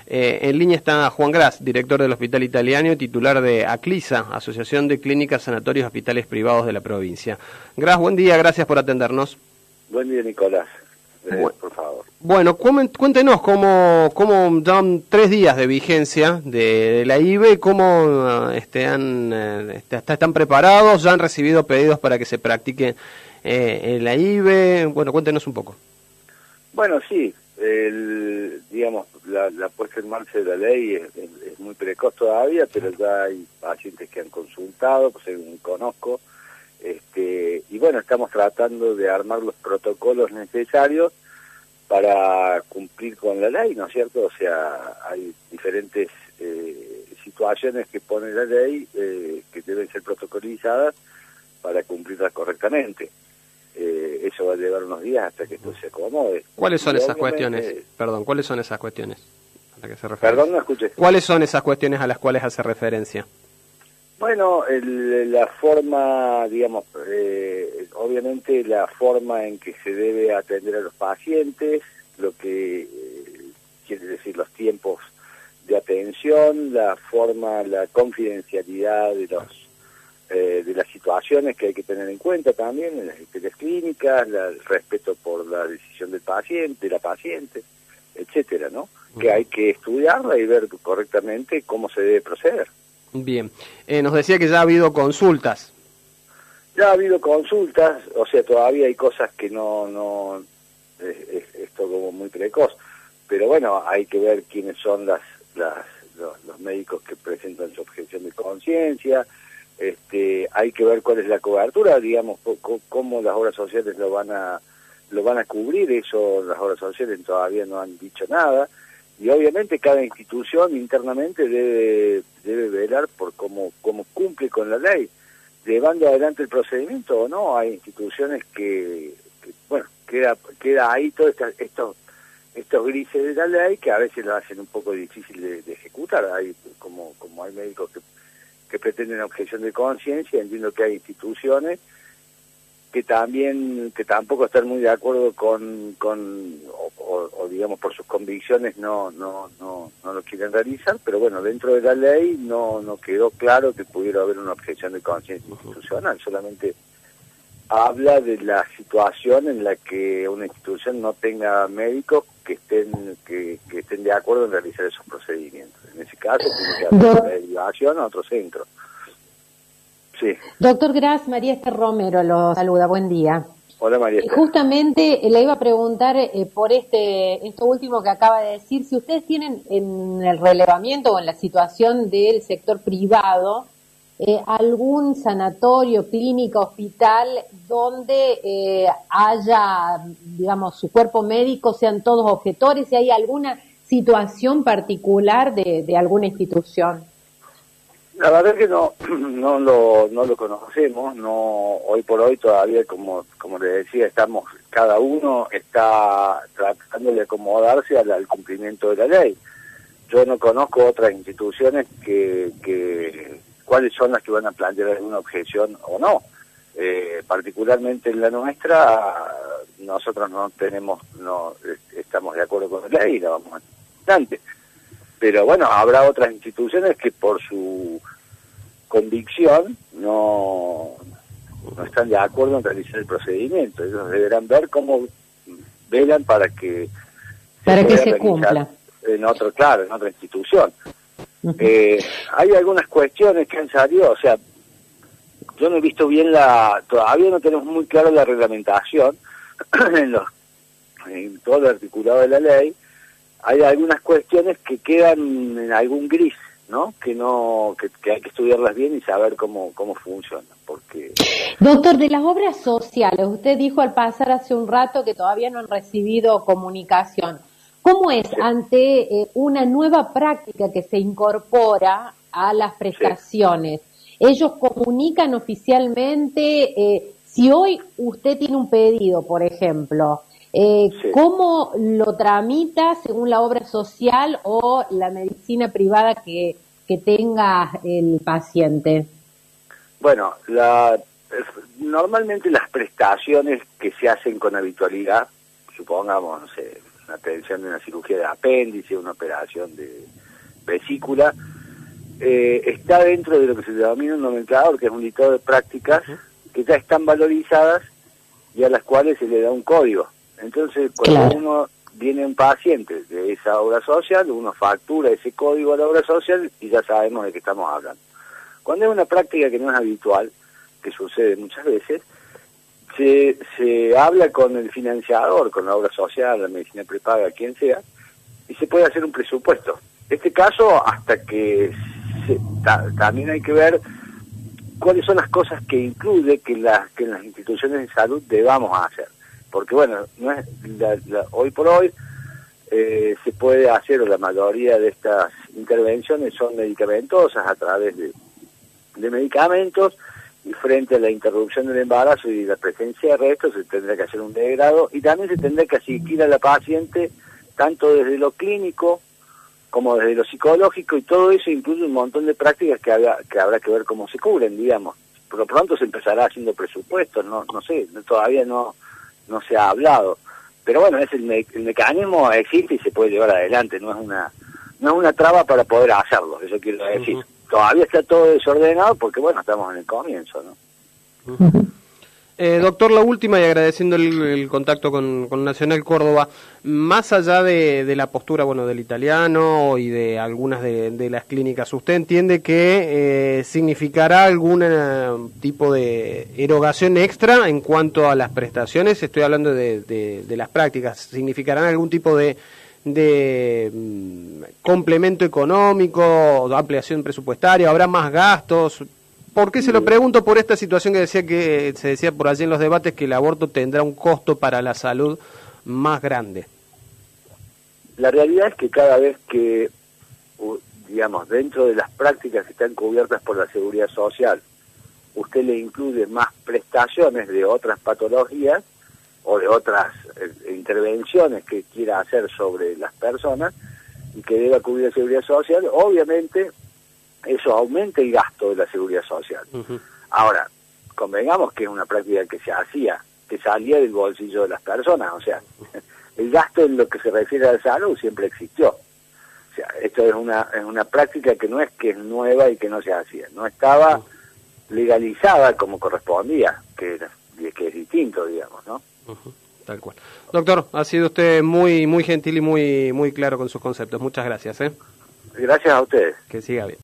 En línea está Juan Gras, director del Hospital Italiano y titular de ACLISA, Asociación de Clínicas, Sanatorios y Hospitales Privados de la provincia. Gras, buen día, gracias por atendernos. Buen día, Nicolás. Por favor. Bueno, cuéntenos cómo dan 3 días de vigencia de la IVE, cómo están preparados, ya han recibido pedidos para que se practique la IVE. Bueno, cuéntenos un poco. Bueno, sí, digamos, la puesta en marcha de la ley es muy precoz todavía, pero ya hay pacientes que han consultado, pues según conozco, y bueno, estamos tratando de armar los protocolos necesarios para cumplir con la ley, ¿no es cierto? O sea, hay diferentes situaciones que pone la ley que deben ser protocolizadas para cumplirlas correctamente. Eso va a llevar unos días hasta que esto se acomode. ¿Cuáles son esas cuestiones? Perdón, ¿cuáles son esas cuestiones a las que se refiere? Perdón, no escuché. ¿Cuáles son esas cuestiones a las cuales hace referencia? Bueno, la forma, digamos, obviamente la forma en que se debe atender a los pacientes, lo que quiere decir los tiempos de atención, la forma, la confidencialidad de las situaciones que hay que tener en cuenta también en las historias clínicas, el respeto por la decisión del paciente, de la paciente, etcétera, ¿no? Que hay que estudiarla y ver correctamente cómo se debe proceder. Bien, nos decía que ya ha habido consultas. Ya ha habido consultas, o sea, todavía hay cosas que no es todo como muy precoz, pero bueno, hay que ver quiénes son los médicos que presentan su objeción de conciencia, hay que ver cuál es la cobertura, digamos, cómo las obras sociales lo van a cubrir, eso las obras sociales todavía no han dicho nada. Y obviamente cada institución internamente debe velar por cómo cumple con la ley, llevando adelante el procedimiento o no. Hay instituciones que bueno, queda ahí todos estos grises de la ley que a veces lo hacen un poco difícil de ejecutar. Hay como hay médicos que pretenden objeción de conciencia, entiendo que hay instituciones que tampoco están muy de acuerdo o digamos por sus convicciones no lo quieren realizar, pero bueno, dentro de la ley no quedó claro que pudiera haber una objeción de conciencia institucional, solamente habla de la situación en la que una institución no tenga médicos que estén de acuerdo en realizar esos procedimientos. En ese caso tiene que haber una derivación a otro centro. Sí. Doctor Gras, María Esther Romero lo saluda, buen día. Hola María Esther. Justamente le iba a preguntar por esto último que acaba de decir, si ustedes tienen en el relevamiento o en la situación del sector privado algún sanatorio, clínica, hospital donde haya, digamos, su cuerpo médico, sean todos objetores, si hay alguna situación particular de alguna institución. La verdad es que no lo conocemos, hoy por hoy todavía, como le decía, cada uno está tratando de acomodarse al cumplimiento de la ley. Yo no conozco otras instituciones cuáles son las que van a plantear alguna objeción o no. Particularmente en la nuestra, nosotros no estamos de acuerdo con la ley, la vamos adelante. Pero bueno, habrá otras instituciones que por su convicción no están de acuerdo en realizar el procedimiento. Ellos deberán ver cómo velan para que se cumpla en otra institución. Hay algunas cuestiones que han salido, o sea, yo no he visto bien todavía no tenemos muy clara la reglamentación en todo el articulado de la ley. Hay algunas cuestiones que quedan en algún gris, ¿no? Que hay que estudiarlas bien y saber cómo funcionan, porque... Doctor, de las obras sociales, usted dijo al pasar hace un rato que todavía no han recibido comunicación. ¿Cómo es ante una nueva práctica que se incorpora a las prestaciones? ¿Ellos comunican oficialmente? Si hoy usted tiene un pedido, por ejemplo... ¿cómo lo tramita según la obra social o la medicina privada que tenga el paciente? Bueno, normalmente las prestaciones que se hacen con habitualidad, supongamos, no sé, una atención de una cirugía de apéndice, una operación de vesícula, está dentro de lo que se denomina un nomenclador, que es un listado de prácticas que ya están valorizadas y a las cuales se le da un código. Entonces, cuando uno viene un paciente de esa obra social, uno factura ese código a la obra social y ya sabemos de qué estamos hablando. Cuando es una práctica que no es habitual, que sucede muchas veces, se habla con el financiador, con la obra social, la medicina prepaga, quien sea, y se puede hacer un presupuesto. En este caso, hasta que también hay que ver cuáles son las cosas que incluye que en las instituciones de salud debamos hacer. Porque bueno, no es hoy por hoy se puede hacer, o la mayoría de estas intervenciones son medicamentosas a través de medicamentos, y frente a la interrupción del embarazo y la presencia de restos se tendrá que hacer un degrado, y también se tendrá que asistir a la paciente tanto desde lo clínico como desde lo psicológico, y todo eso incluye un montón de prácticas que habrá que ver cómo se cubren, digamos. Por lo pronto se empezará haciendo presupuestos, no sé, todavía no se ha hablado. Pero bueno, el mecanismo existe y se puede llevar adelante, no es una traba para poder hacerlo, eso quiero decir. Todavía está todo desordenado porque bueno, estamos en el comienzo, ¿no? Doctor, la última, y agradeciendo el contacto con Nacional Córdoba, más allá de la postura, bueno, del italiano y de algunas de las clínicas, ¿usted entiende que significará algún tipo de erogación extra en cuanto a las prestaciones? Estoy hablando de las prácticas. ¿Significarán algún tipo de complemento económico, ampliación presupuestaria? ¿Habrá más gastos? ¿Por qué se lo pregunto? Por esta situación que se decía por allí en los debates, que el aborto tendrá un costo para la salud más grande. La realidad es que cada vez que, digamos, dentro de las prácticas que están cubiertas por la Seguridad Social, usted le incluye más prestaciones de otras patologías o de otras intervenciones que quiera hacer sobre las personas y que deba cubrir la Seguridad Social, obviamente eso aumenta el gasto de la Seguridad Social. Ahora, convengamos que es una práctica que se hacía, que salía del bolsillo de las personas, o sea, el gasto en lo que se refiere a la salud siempre existió. O sea, esto es una práctica que no es nueva y que no se hacía, no estaba legalizada como correspondía, que es distinto, digamos, ¿no? Tal cual. Doctor, ha sido usted muy gentil y muy claro con sus conceptos. Muchas gracias. Gracias a ustedes. Que siga bien.